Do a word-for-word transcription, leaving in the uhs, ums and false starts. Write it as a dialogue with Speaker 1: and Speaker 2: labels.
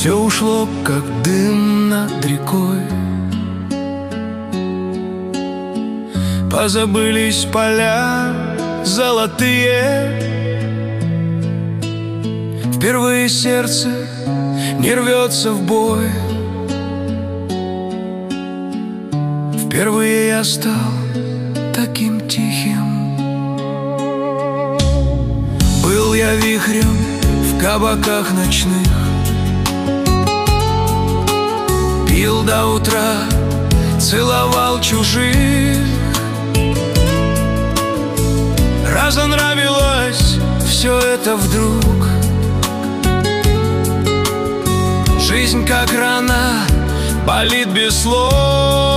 Speaker 1: Все ушло, как дым над рекой. Позабылись поля золотые. Впервые сердце не рвется в бой. Впервые я стал таким тихим. Был я вихрем в кабаках ночных, пил до утра, целовал чужих. Разонравилось все это вдруг. Жизнь как рана, болит без слов.